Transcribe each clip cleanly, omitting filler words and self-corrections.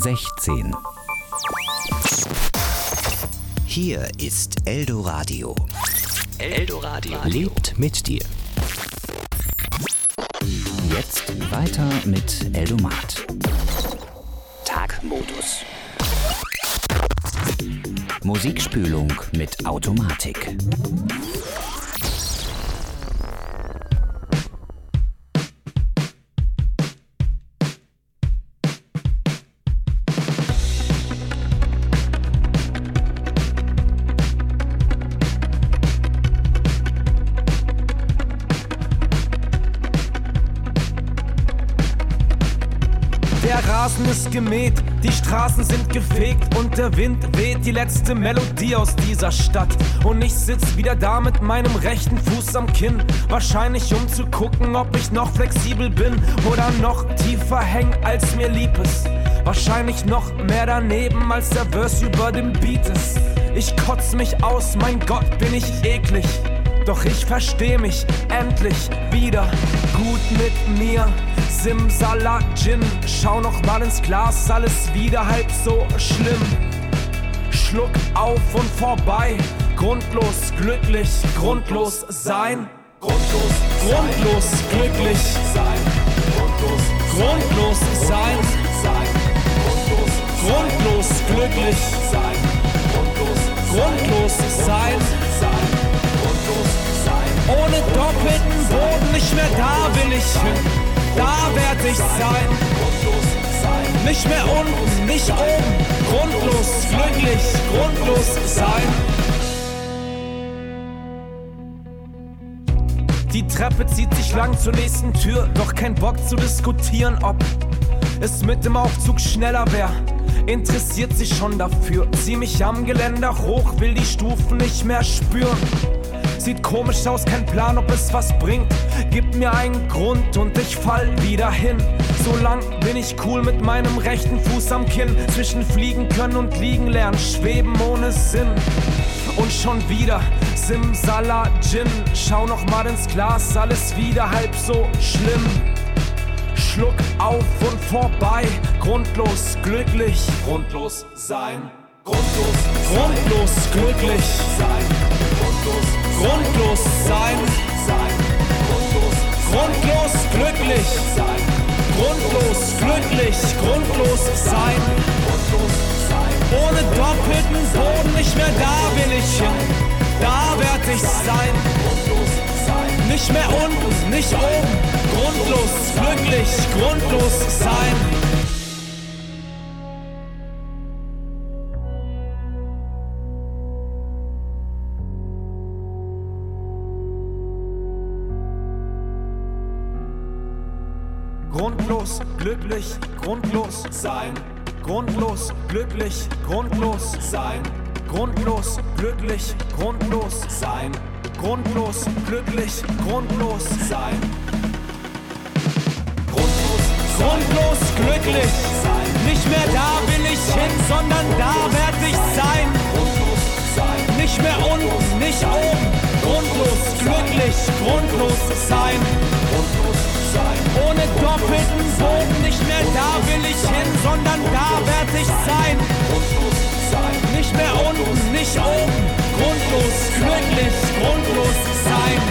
16. Hier ist Eldoradio. Eldoradio lebt mit dir. Jetzt weiter mit Eldomat. Tagmodus. Musikspülung mit Automatik. Rasen ist gemäht, die Straßen sind gefegt und der Wind weht die letzte Melodie aus dieser Stadt. Und ich sitz wieder da mit meinem rechten Fuß am Kinn, wahrscheinlich um zu gucken, ob ich noch flexibel bin oder noch tiefer häng, als mir lieb ist. Wahrscheinlich noch mehr daneben, als der Verse über dem Beat ist. Ich kotz mich aus, mein Gott, bin ich eklig. Doch ich versteh mich endlich wieder gut mit mir. Simsalat Gin, schau noch mal ins Glas, alles wieder halb so schlimm. Schluck auf und vorbei, grundlos glücklich, grundlos sein. Grundlos glücklich sein. Grundlos sein. Grundlos glücklich sein. Grundlos sein. Ohne doppelten Boden, nicht mehr da will ich hin. Da werd ich sein. Nicht mehr unten, nicht oben. Grundlos glücklich, grundlos sein. Die Treppe zieht sich lang zur nächsten Tür, doch kein Bock zu diskutieren, ob es mit dem Aufzug schneller wär. Interessiert sich schon dafür. Zieh mich am Geländer hoch, will die Stufen nicht mehr spüren. Sieht komisch aus, kein Plan, ob es was bringt. Gib mir einen Grund und ich fall wieder hin. So lang bin ich cool mit meinem rechten Fuß am Kinn. Zwischen fliegen können und liegen lernen, schweben ohne Sinn. Und schon wieder Simsalat Gin. Schau noch mal ins Glas, alles wieder halb so schlimm. Schluck auf und vorbei, grundlos glücklich. Grundlos sein. Grundlos glücklich sein. Grundlos sein. Grundlos glücklich sein. Grundlos glücklich, grundlos sein. Ohne doppelten Boden, nicht mehr da will ich hin. Da werd ich sein. Nicht mehr unten, nicht oben. Grundlos glücklich, grundlos sein. Grundlos, glücklich, grundlos sein. Grundlos, glücklich, grundlos sein. Grundlos, glücklich, grundlos sein. Grundlos, glücklich, grundlos sein. Grundlos, glücklich sein. Nicht mehr da will ich hin, sondern da werd ich sein. Nicht mehr unten, nicht oben. Grundlos, glücklich, grundlos sein. Ohne doppelten Boden, nicht mehr da will ich hin, sondern da werd ich sein. Nicht mehr unten, nicht oben. Grundlos, glücklich, grundlos sein.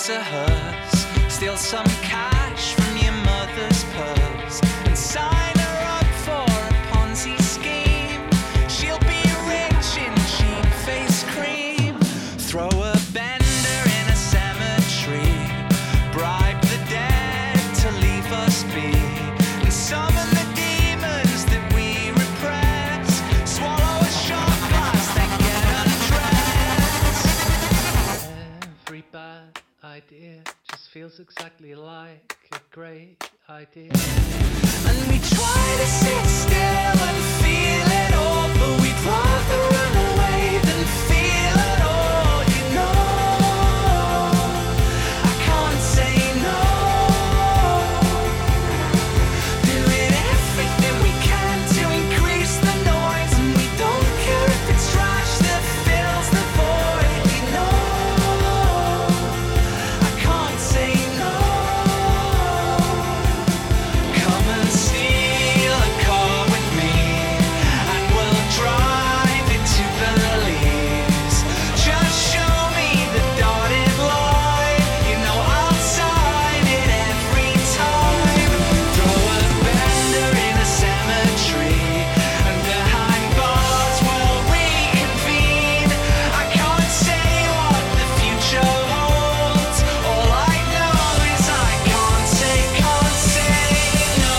into hers. Steal some cash from your mother's purse and sign her up for a Ponzi scheme. She'll be rich in cheap face cream. Throw a bender in a cemetery. Bribe the dead to leave us be. And summon the demons that we repress. Swallow a shot glass, then get undressed. Every bad idea just feels exactly like a great idea. And we try to sit still and feel it all, but we'd rather run away than feel it all, you know. I can't say no. Doing everything we can to increase the noise, and we don't care if it's trash that fills the void, you know. I can't say no. Come and steal a car with me, and we'll drive it to Belize. Just show me the dotted line, you know I'll sign it every time. Throw a bender in a cemetery, and behind bars we'll reconvene. I can't say what the future holds. All I know is I can't say no.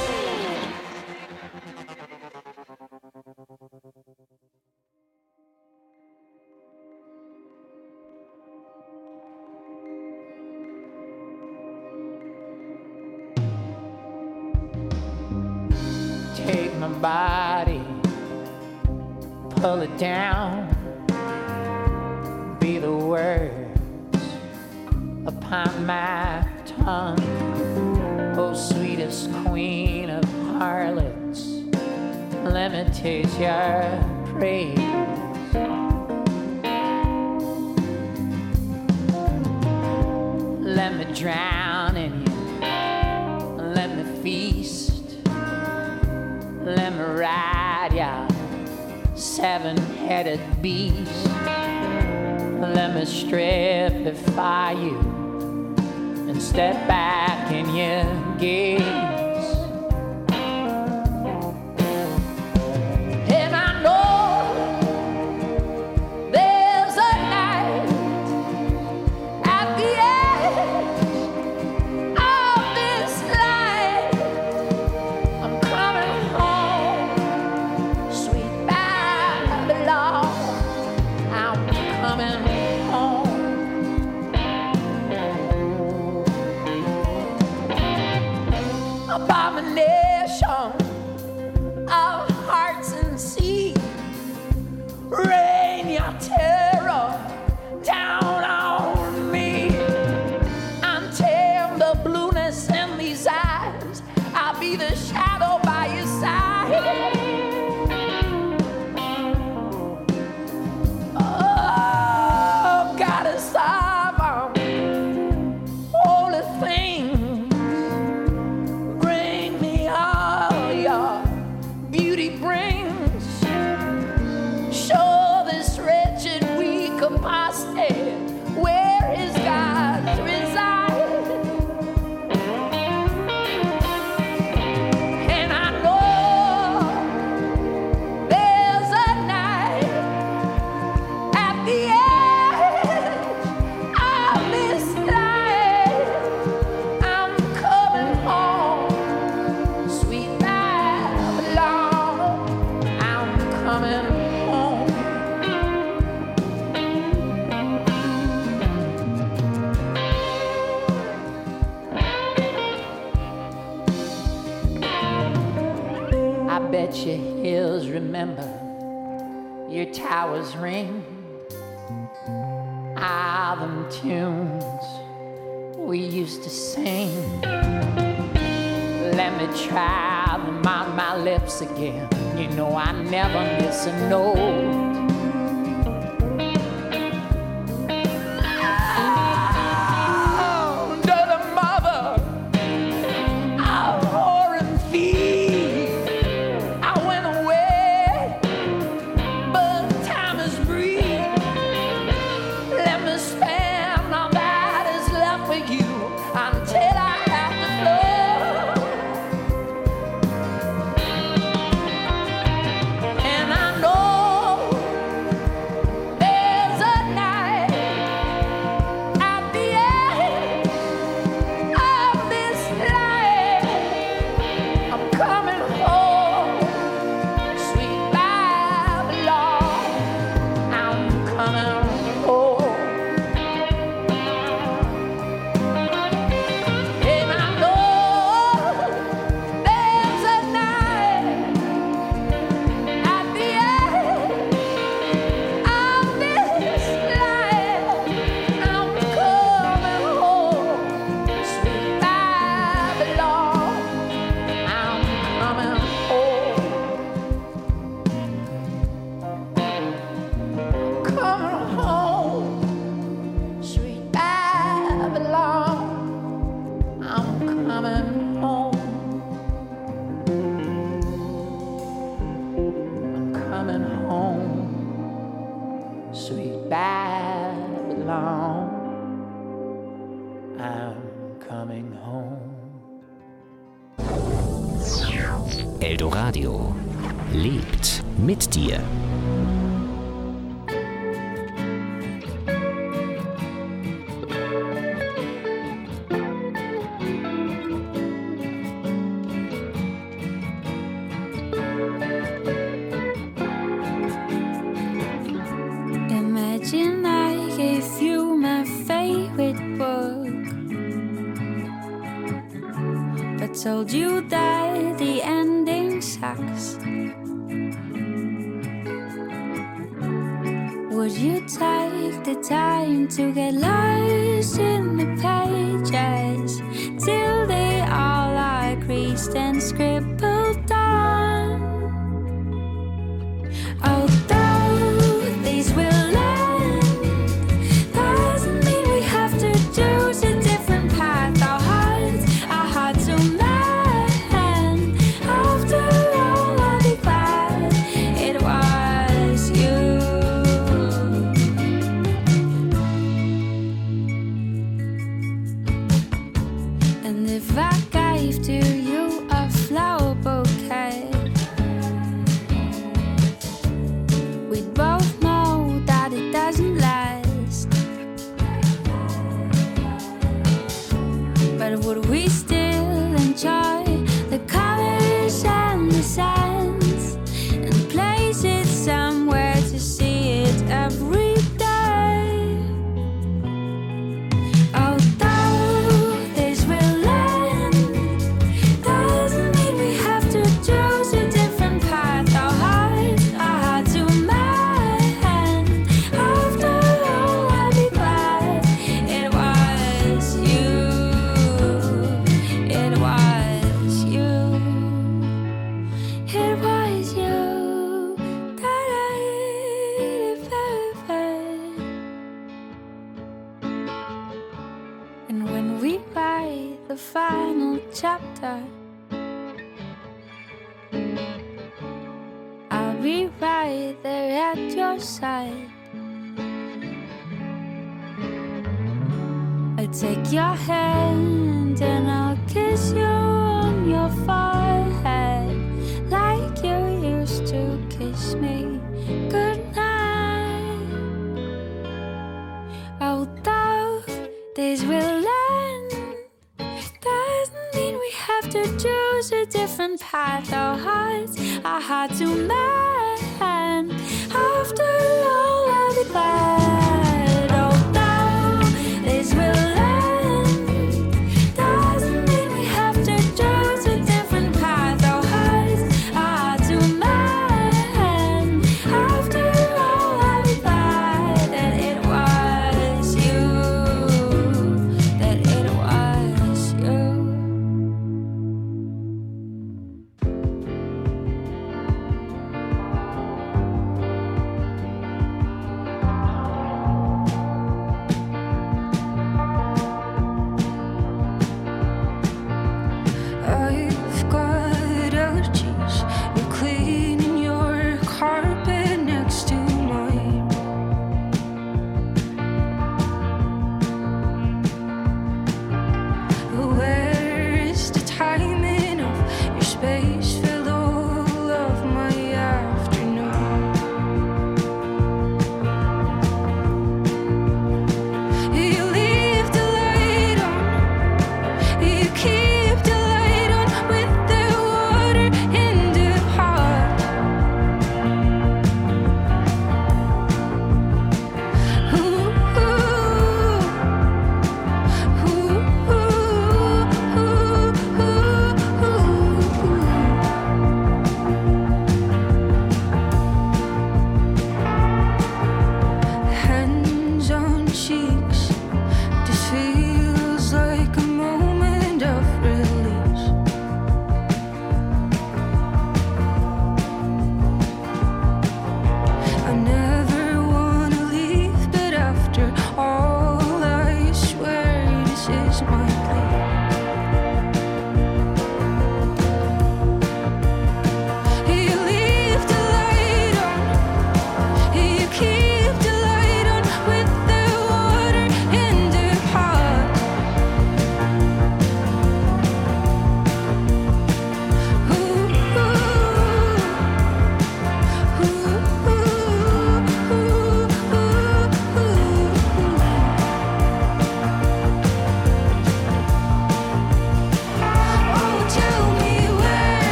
Take my body, pull it down, be the words upon my tongue. Oh, sweetest queen of harlots, let me taste your praise. Let me drown in you, let me feast. Let me ride ya, seven-headed beast. Let me stripify you and step back in your gaze. And I know there's a night at the edge of this life. I'm coming home, sweet Babylon. I'm coming home. Abomination of hearts and sea, rain your terror down on me. Until the blueness in these eyes, I'll be the shadow by your side. Oh, goddess of holy things, bring me all your beauty brings. Show this wretched weak apostate where his gods reside. And I know there's a night at the edge of this life. I'm coming home, sweet Babylon. I'm coming home. I bet your hills remember, your towers ring. All them tunes we used to sing. Let me try them on my lips again. You know I never miss a note. Under the mother of whore and thief, I went away, but time is brief. Let me spend all that is long. I'm coming home. Eldoradio lebt mit dir. Imagine I gave you my favorite book, but told you that the ending sucks. Would you take the time to get lost in the pages till they all are creased and scribbled on? Although these will end, doesn't mean we have to choose a different path. Our hearts are hard to mend. After all, I'll be glad it was you. And if I gave to you a flower bouquet, we'd both know that it doesn't last. But would we still enjoy the colors and the scents and place it somewhere to see it every day? Although this will end, doesn't mean we have to choose a different path. Our hearts are hard to mend. After all, I'll be glad it was you. It was you. It was you. And when we write the final chapter, I'll be right there at your side. I'll take your hand and I'll kiss you on your forehead like you used to kiss me goodnight. Although this will end, doesn't mean we have to choose a different path. Our hearts are hard to mend. After all, I'll be glad. Although this will end, doesn't mean we have to choose a different path. Our hearts are hard to mend. After all, I'll be glad that it was you. That it was you.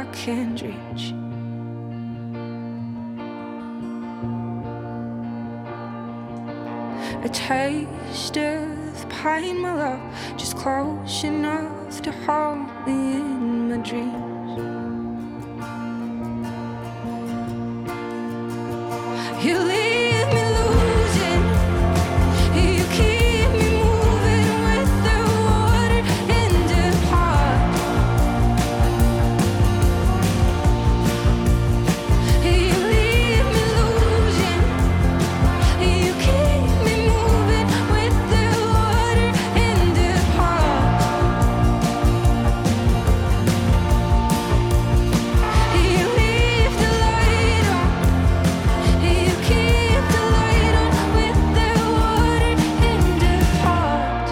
I can't reach. A taste of pain, my love, just close enough to hold me in my dreams. You leave me losing, you keep me moving with the water in the heart. You leave me losing, you keep me moving with the water in the heart. You leave the light on, you keep the light on with the water in the heart.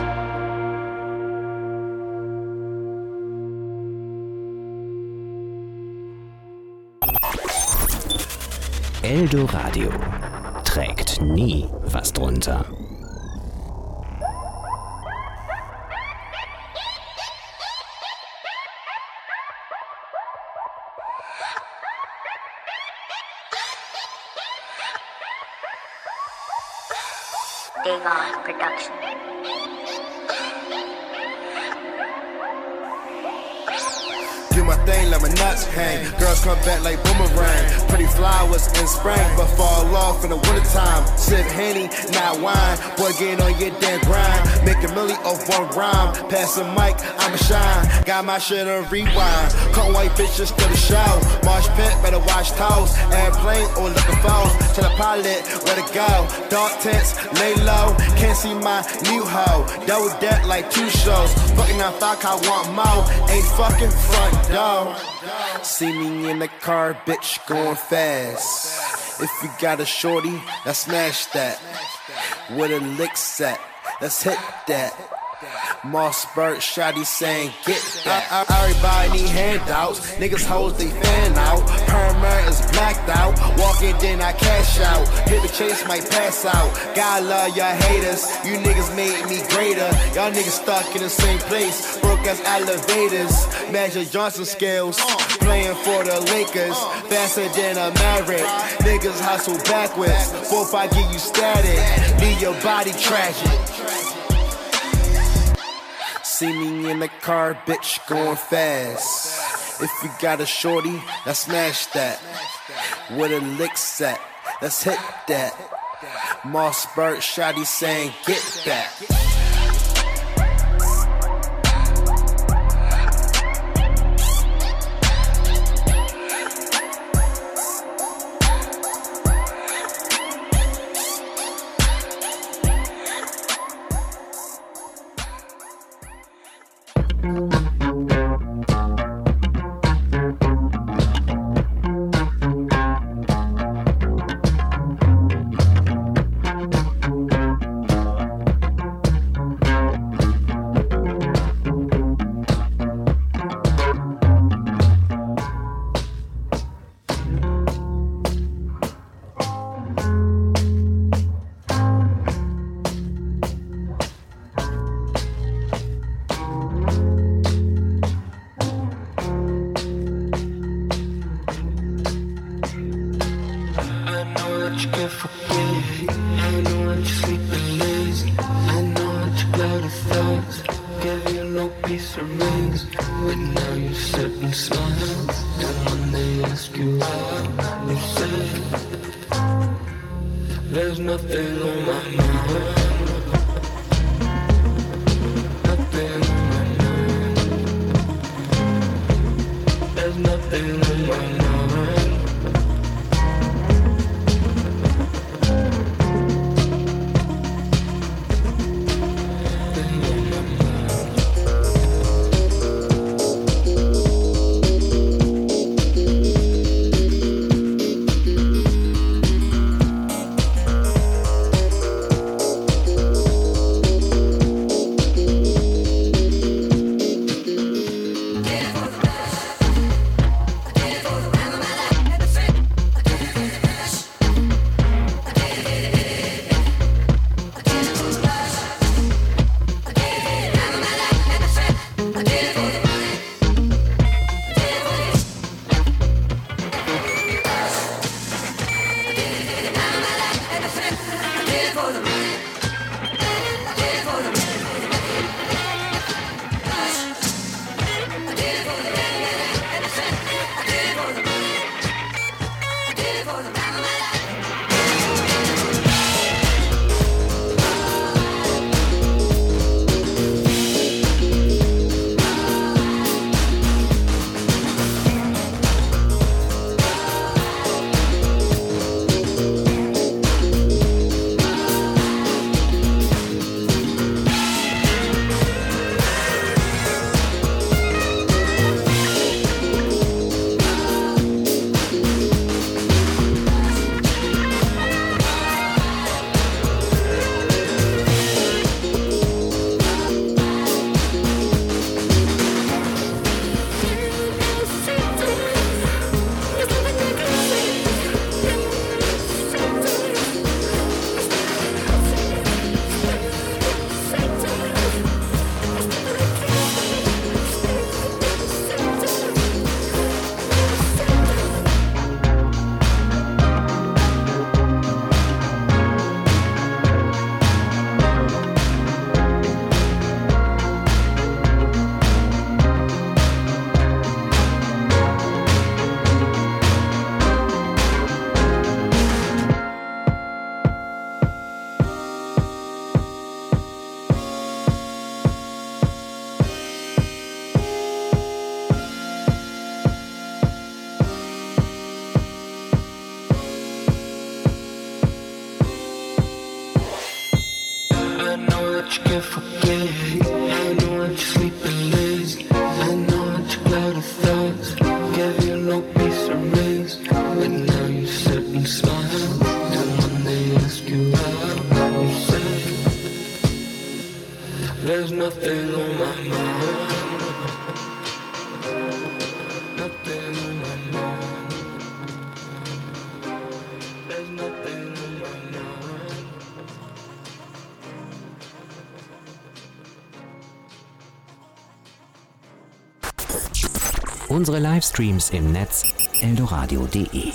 Eldoradio trägt nie was drunter. Devon Production. Do my thing, let my nuts hang. Girls come back like boomerang. Pretty flowers in spring, but fall off in the wintertime. Sip Henny, not wine. Boy, get on your damn grind. Make a milli off one rhyme. Pass the mic, I'ma shine. Got my shit on rewind. Caught white bitches to the show. Marsh pit, better watch toes. Airplane or looking phones. To the pilot, where to go? Dark tents, lay low. Can't see my new hoe. Double deck like 2 shows. Fucking on fuck, I want more. Ain't fucking front door. See me in the car, bitch, going fast. If you got a shorty, now smash that. With a lick set, let's hit that. Mossberg, shawty saying, get that. Everybody need handouts. Niggas hoes, they fan out. Perma is blacked out. Walking, then I cash out. Hit the chase, might pass out. God love y'all haters. You niggas made me greater. Y'all niggas stuck in the same place. Broke as elevators. Magic Johnson scales. Playing for the Lakers. Faster than a Maverick. Niggas hustle backwards. 4-5 give you static. Leave your body tragic. See me in the car, bitch, going fast. If you got a shorty, now smash that. With a lick set, let's hit that. Mossberg, shawty saying, get that. that you can't forget. I know that you're sleeping lazy. I know that you got a thoughts. Gave you no peace of rest, but now you sit and smile. And when they ask you out, you say, there's nothing on my mind. Nothing on my mind. There's nothing on my mind. Unsere Livestreams im Netz eldoradio.de.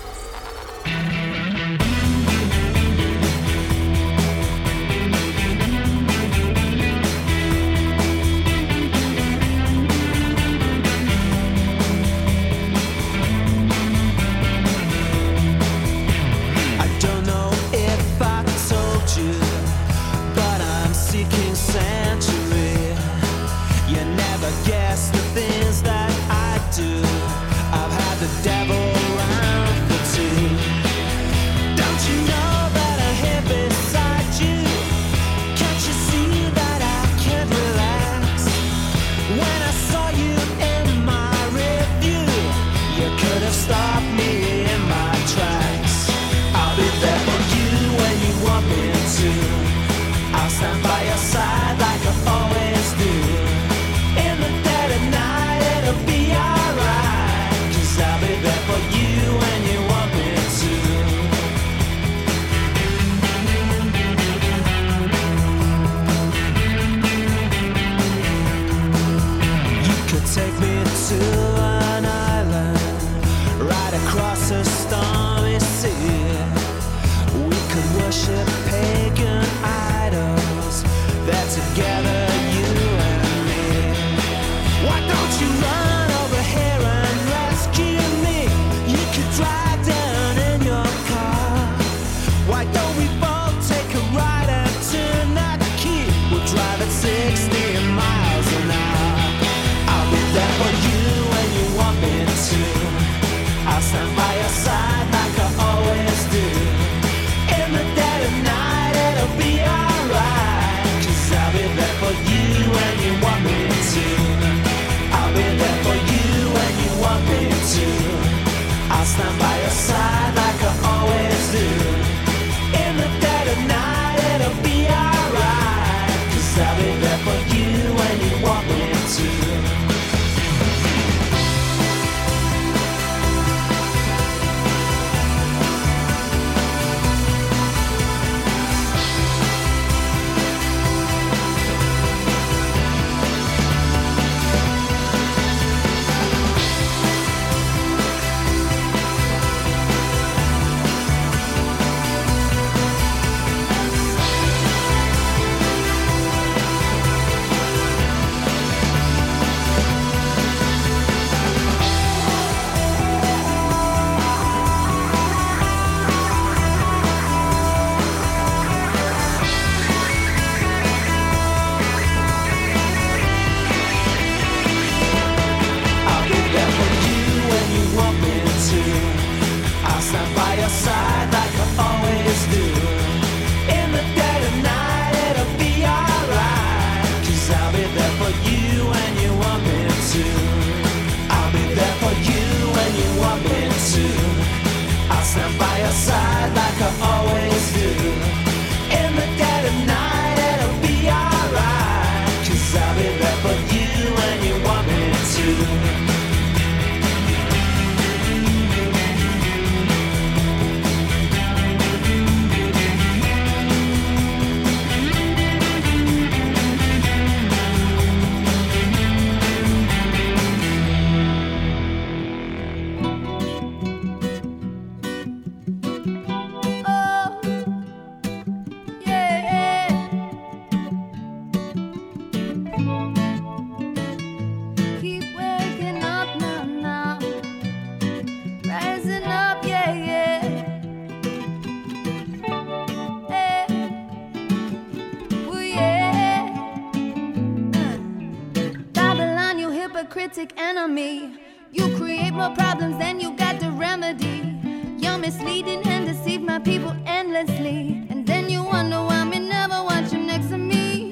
Critic enemy, you create more problems than you got the remedy. You're misleading and deceive my people endlessly, and then you wonder why me never want you next to me.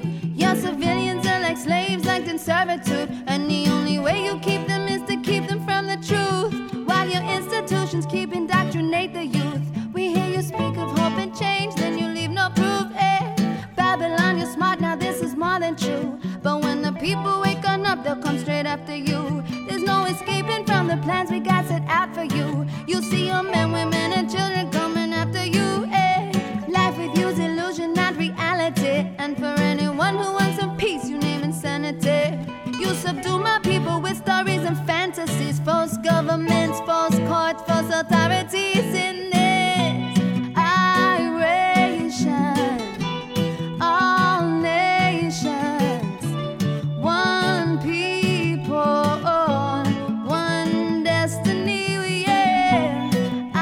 people waking up, they'll come straight after you. There's no escaping from the plans we got set out for you. You'll see your men, women, and children coming after you. Life with you's illusion, not reality. And for anyone who wants some peace, you name insanity. You subdue my people with stories and fantasies. False governments, false courts, false authorities in this iration. All nations, one people, one destiny, yeah.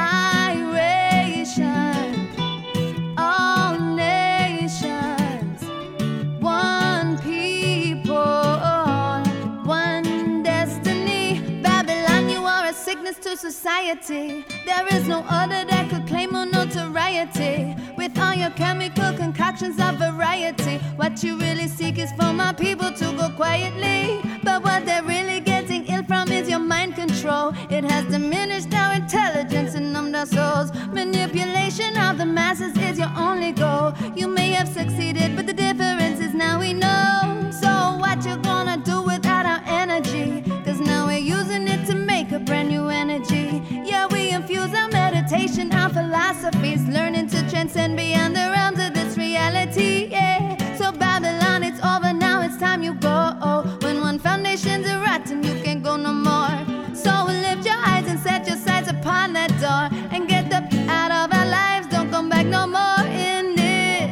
Iration. All nations, one people, one destiny. Babylon, you are a sickness to society. There is no other that could claim more notoriety. With all your chemical concoctions of variety, what you really seek is for my people to go quietly. But what they're really getting ill from is your mind control. It has diminished our intelligence and numbed our souls. Manipulation of the masses is your only goal. You may have succeeded, but the difference is now we know. So what you gonna do without our energy? Cause now we're using it to make a brand new energy. Yeah, we infuse our meditation, our philosophies, learning to transcend beyond the realms of this reality, yeah. So Babylon, it's over now, it's time you go. When one foundation's rotten, you can't go no more. So lift your eyes and set your sights upon that door, and get the out of our lives, don't come back no more in it.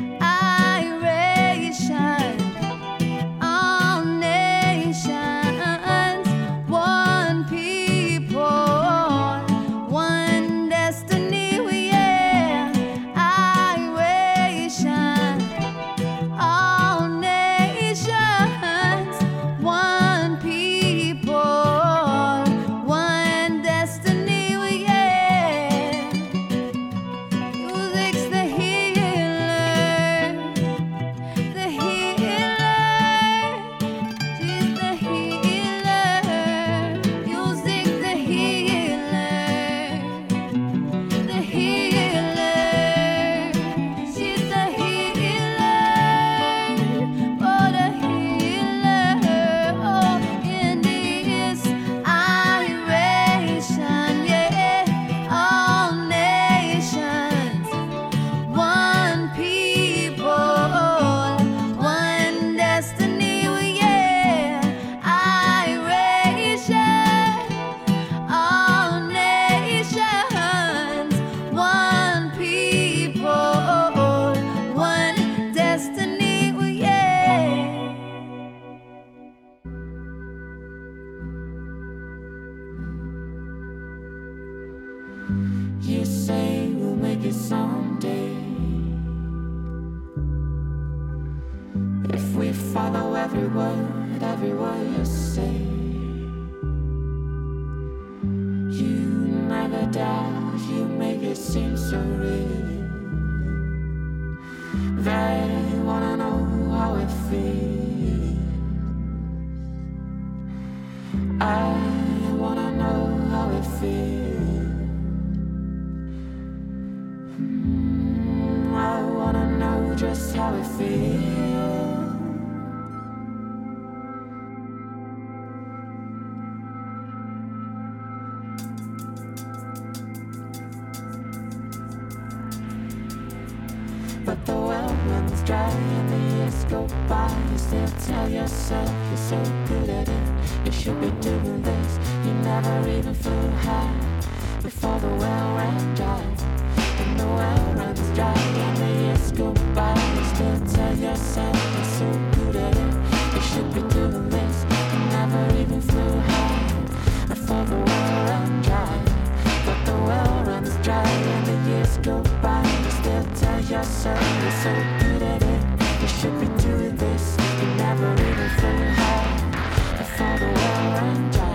Iration. All nations, one people, one destiny, yeah. Iration. All nations, one people, one destiny, yeah. Music's the healer, the healer. She's the healer. Music, the healer, the healer. She's the healer. Oh, the healer. Oh, in this iration, yeah. All nations, one people, one destiny, yeah. Iration. All nations, one people, one destiny, yeah. You say we'll make it someday if we follow every word you say. You never doubt, you make it seem so real. They wanna know how it feels. I wanna know how it feels. I wanna know just how it feels. But the well runs dry and the years go by. You still tell yourself you're so good at it. You should be doing this. You never even flew high before the well ran dry. And the well runs dry and the years go by. You still tell yourself you're so good at it. You should be doing this. You never even flew high before the well ran dry. But the well runs dry and the years go by. You still tell yourself you're so good at it. You should be doing this. You never even flew high before the well ran dry.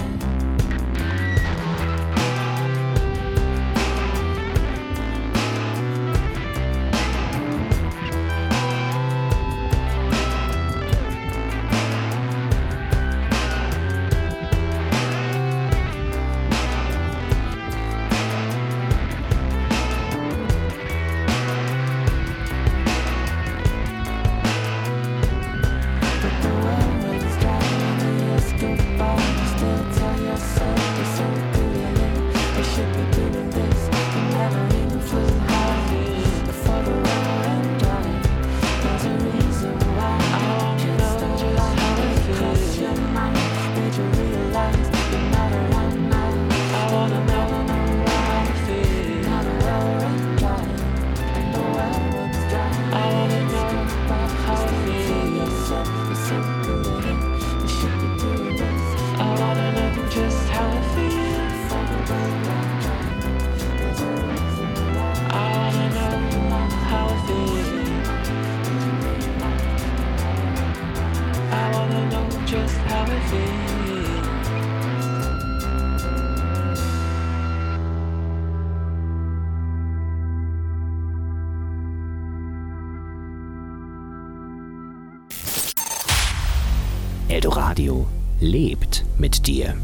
Eldoradio lebt mit dir.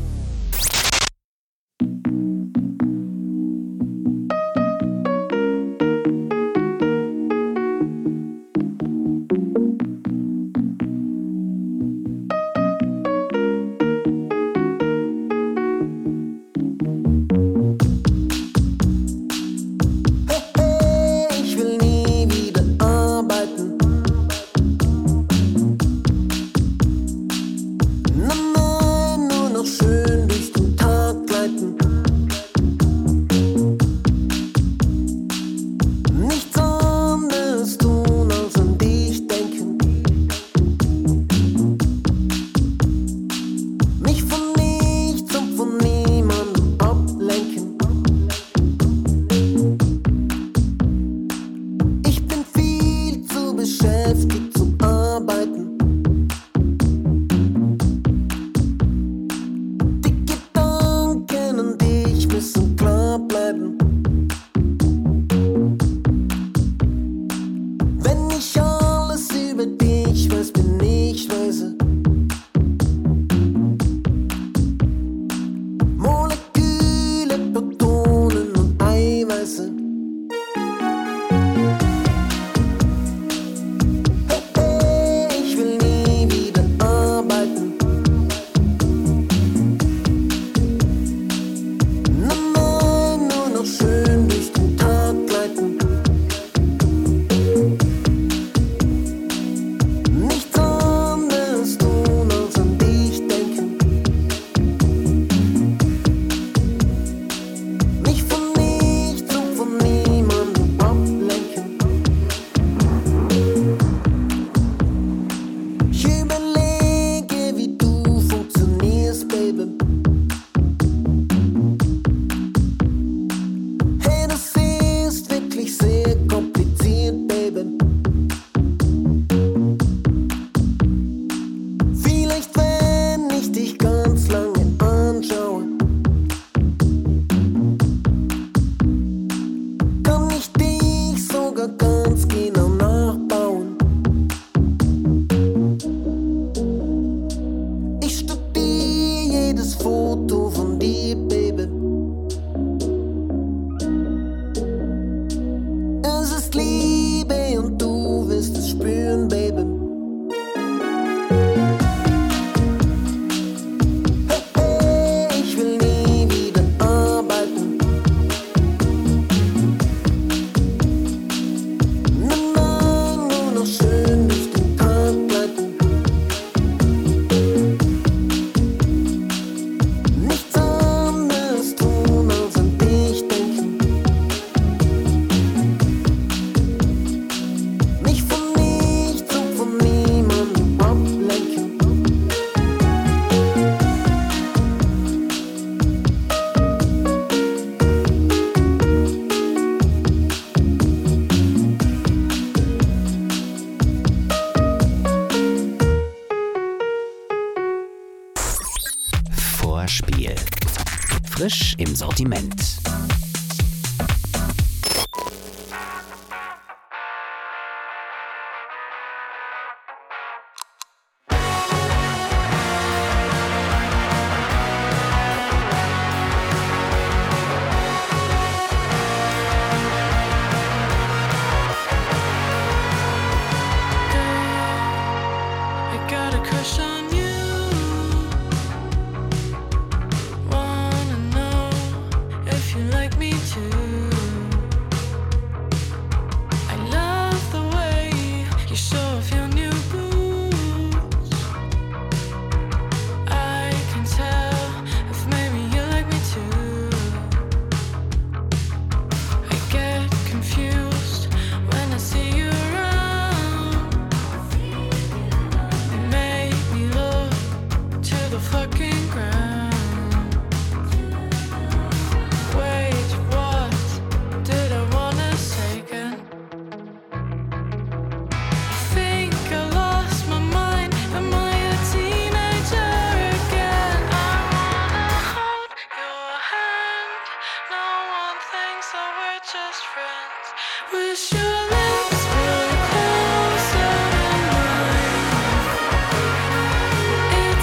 Vorspiel. Frisch im Sortiment. It's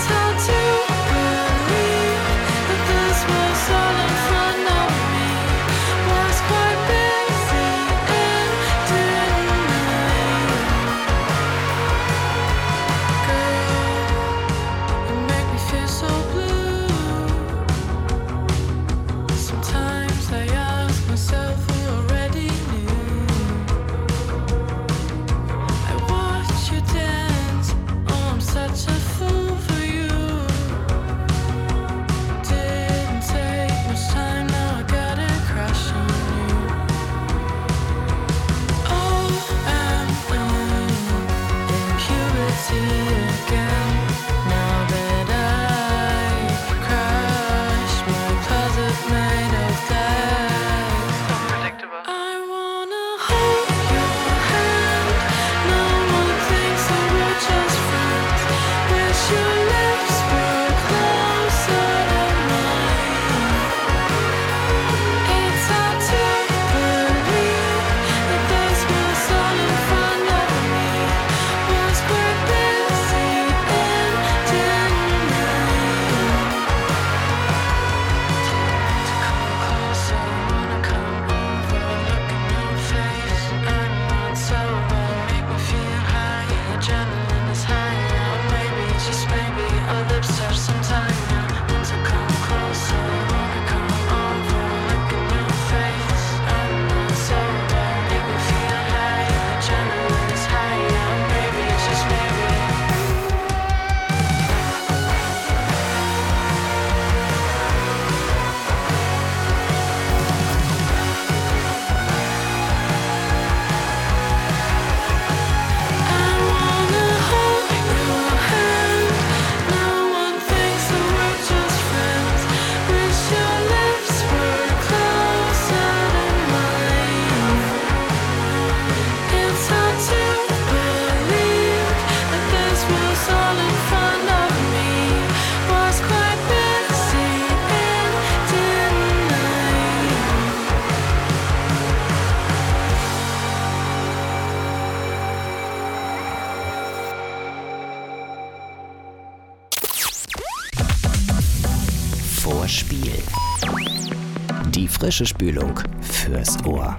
Frische Spülung fürs Ohr.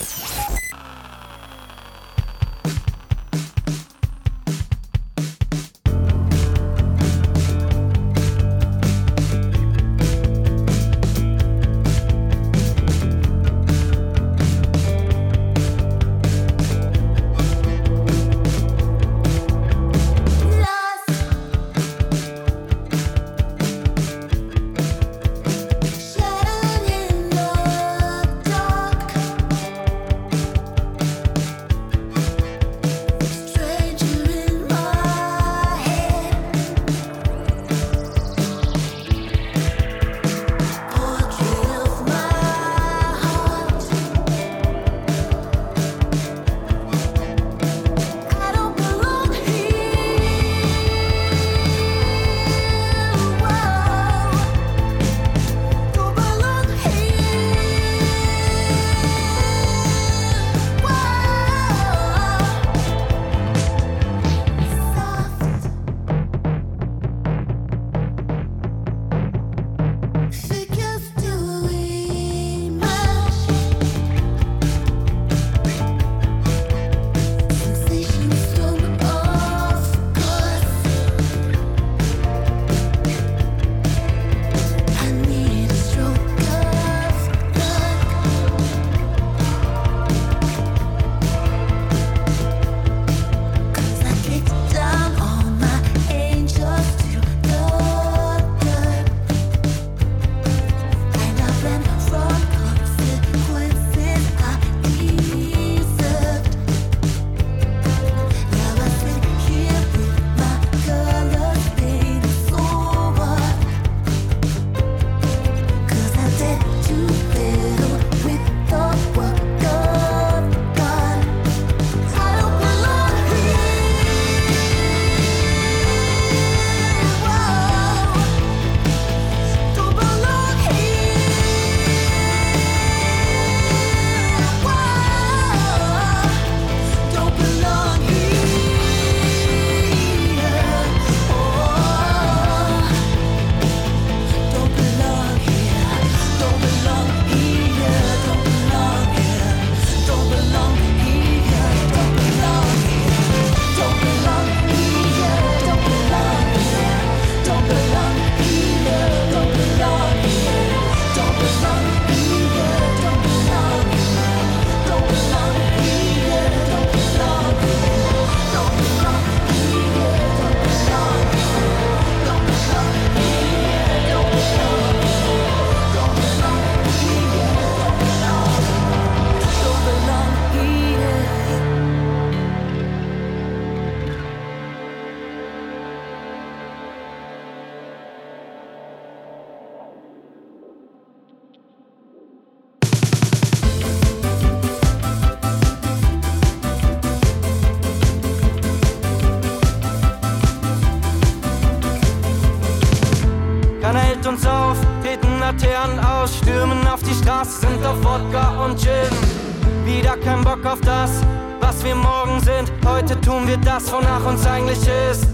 Hält uns auf, treten Laternen aus, stürmen auf die Straße, sind auf Wodka und Gin. Wieder kein Bock auf das, was wir morgen sind. Heute tun wir das, wonach uns eigentlich ist.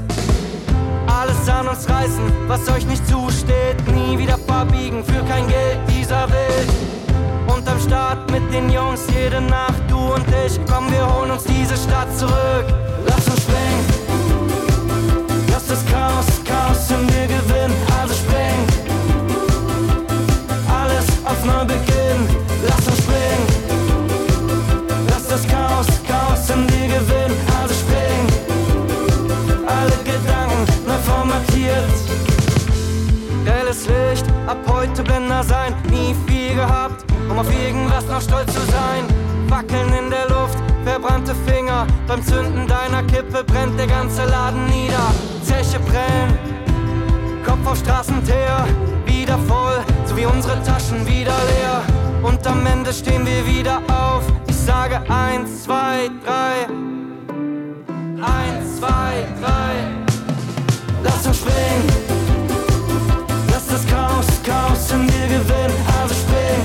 Alles an uns reißen, was euch nicht zusteht. Nie wieder verbiegen für kein Geld dieser Welt. Und am Start mit den Jungs jede Nacht, du und ich. Komm, wir holen uns diese Stadt zurück. Lass uns springen. Lass das Chaos in mir gewinnen. Also spring. Alles auf Neubeginn. Lass uns springen. Lass das Chaos in dir gewinnen. Also spring. Alle Gedanken neu formatiert. Helles Licht, ab heute Blender sein. Nie viel gehabt, um auf irgendwas noch stolz zu sein. Wackeln in der Luft, verbrannte Finger. Beim Zünden deiner Kippe brennt der ganze Laden nieder. Zeche prellen, Kopf auf Straßenteer. Wieder voll, so wie unsere Taschen wieder leer. Und am Ende stehen wir wieder auf. Ich sage 1, 2, 3. 1, 2, 3. Lass uns springen. Lass das Chaos in dir gewinnen. Also spring.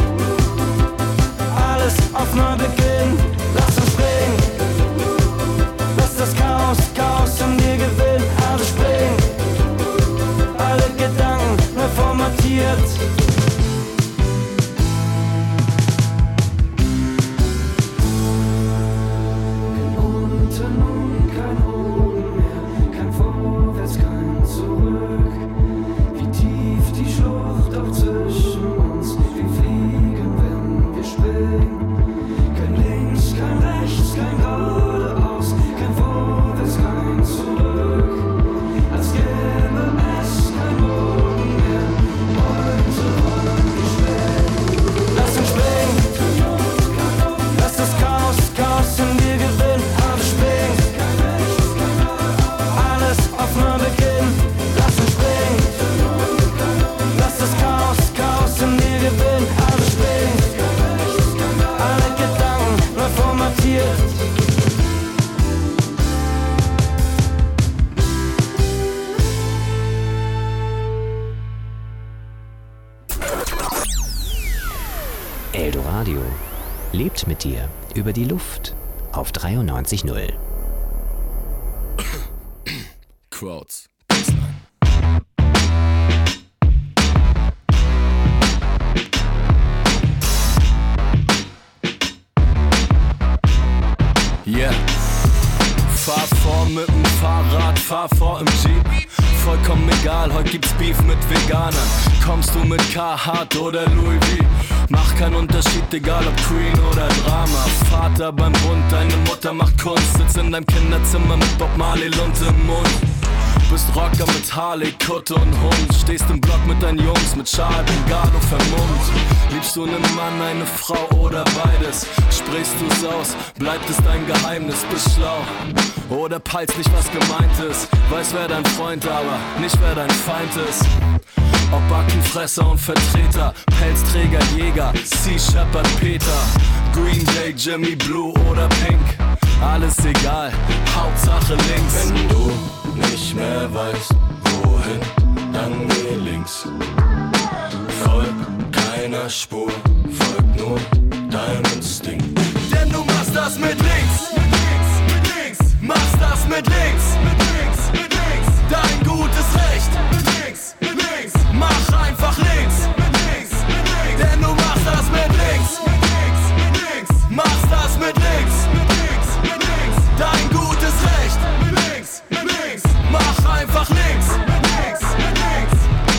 Alles auf Neubeginn. Lass uns springen. Lass das Chaos in dir gewinnen. Also spring. Alle Gedanken neu formatiert. schwebt mit dir über die Luft auf 93.0. Quotes. Yeah. Fahr vor mit dem Fahrrad, fahr vor im Jeep. Vollkommen egal, heute gibt's Beef mit Veganern. Kommst du mit Carhartt oder Louis V? Mach keinen Unterschied, egal ob Queen oder Drama. Vater beim Bund, deine Mutter macht Kunst. Sitz in deinem Kinderzimmer mit Bob Marley, Lunte im Mund. Bist Rocker mit Harley, Kutte und Hund. Stehst im Block mit deinen Jungs, mit Schal, Bengalo vermummt. Liebst du einen Mann, eine Frau oder beides? Sprichst du's aus, bleibt es dein Geheimnis, bist schlau. Oder peilst nicht, was gemeint ist. Weiß, wer dein Freund, aber nicht, wer dein Feind ist. Ob Backenfresser und Vertreter, Pelzträger, Jäger, Sea Shepherd, Peter, Green Day, Jimmy Blue oder Pink. Alles egal, Hauptsache links. Wenn du nicht mehr weißt, wohin, dann geh links. Folg keiner Spur, folg nur deinem Instinkt. Denn du machst das mit links, mit links, mit links. Machst das mit links, mit links, mit links. Dein gutes Recht, mit links, mit links. Mach einfach links, mit links, mit links. Denn du machst das mit links, mit links, mit links. Machst das mit links, mit links, mit links. Dein gutes Recht, mit links, mit links. Mach einfach links, mit links, mit links.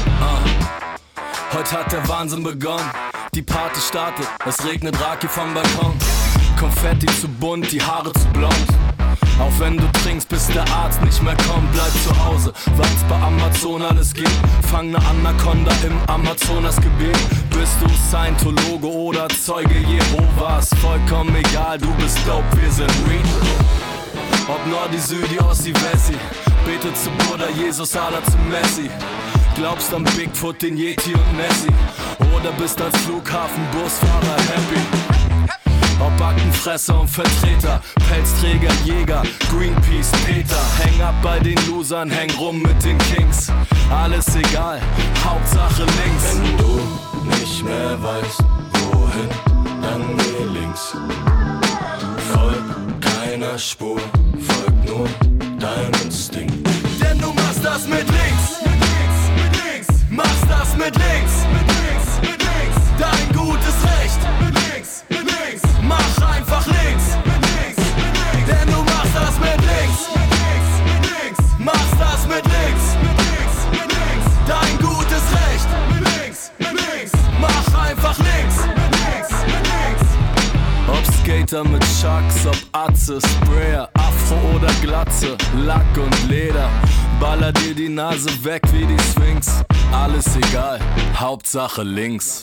Heute hat der Wahnsinn begonnen. Die Party startet, es regnet Raki vom Balkon. Konfetti zu bunt, die Haare zu blond. Auch wenn du trinkst, bis der Arzt nicht mehr kommt, bleib zu Hause, weil's bei Amazon alles geht. Fang ne Anaconda im Amazonasgebiet. Bist du Scientologe oder Zeuge Jehovas? Vollkommen egal, du bist dope, wir sind Weed. Ob Nordi, Südi, Ossi, Wessi. Bete zu Buddha, Jesus, Allah zu Messi. Glaubst an Bigfoot, den Yeti und Nessie. Oder bist als Flughafenbusfahrer happy. Ob Backenfresser und Vertreter, Pelzträger, Jäger, Greenpeace, Peter. Häng ab bei den Losern, häng rum mit den Kings. Alles egal, Hauptsache links. Wenn du nicht mehr weißt, wohin, dann geh links. Folg keiner Spur, folg nur deinem Instinkt. Denn du machst das mit links, mit links, mit links. Machst das mit links, mit links, mit links. Dein gutes Recht, mit links, mit links. Mach einfach links, mit links, mit links. Denn du machst das mit links, mit links, mit links. Machst das mit links, mit links, mit links. Dein gutes Recht, mit links, mit links. Mach einfach links, mit links, mit links. Ob Skater mit Chucks, ob Atze, Sprayer, Afro oder Glatze, Lack und Leder. Baller dir die Nase weg wie die Sphinx. Alles egal, Hauptsache links.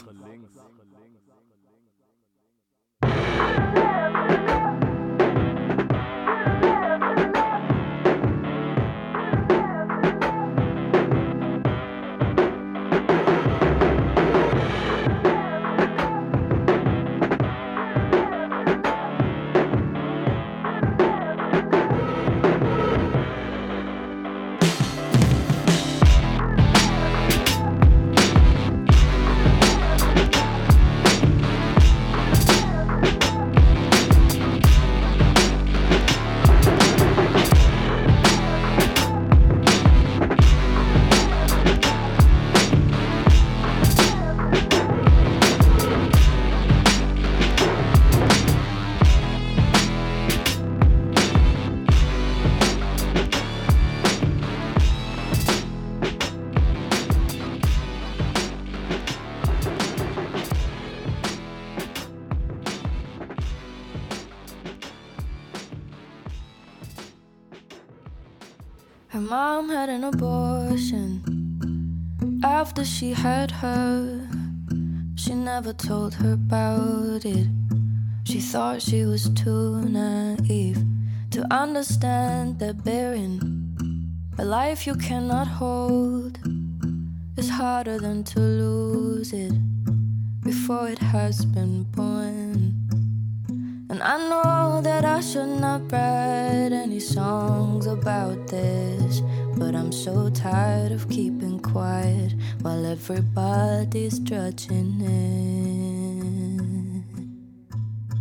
Her mom had an abortion after she had her. She never told her about it. She thought she was too naive to understand that bearing a life you cannot hold is harder than to lose it before it has been born. And I know that I should not write any songs about this, but I'm so tired of keeping quiet while everybody's judging it.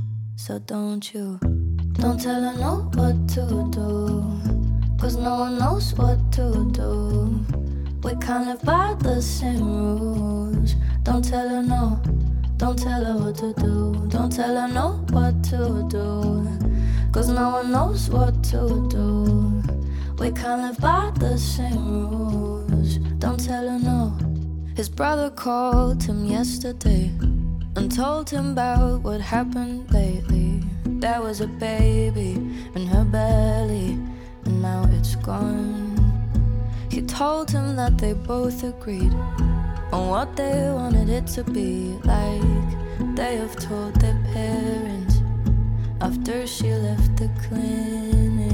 So don't tell her no what to do, 'cause no one knows what to do. We can't live by the same rules. Don't tell her no, don't tell her what to do. Don't tell her no what to do, 'cause no one knows what to do. We can't live by the same rules. Don't tell her no. His brother called him yesterday and told him about what happened lately. There was a baby in her belly, and now it's gone. He told him that they both agreed on what they wanted it to be like. They have told their parents after she left the clinic.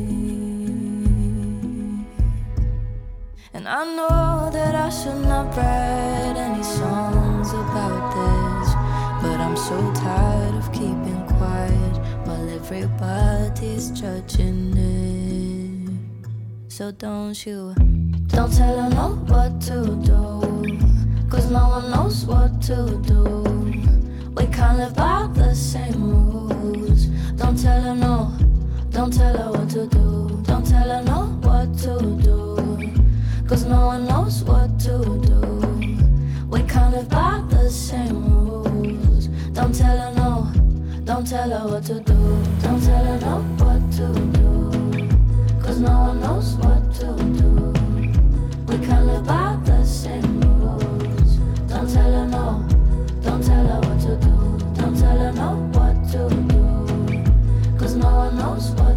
And I know that I should not write any songs about this, but I'm so tired of keeping quiet while everybody's judging it. So don't tell her no what to do, 'cause no one knows what to do. We can't live by the same rules. Don't tell her no, don't tell her what to do. Don't tell her no what to do, 'cause no one knows what to do. We can't live by the same rules. Don't tell her no, don't tell her what to do. Don't tell her no what to do, 'cause no one knows what to do. We can't live by the same rules. Don't tell her no, don't tell her what to do. Don't tell her no what to do, 'cause no one knows what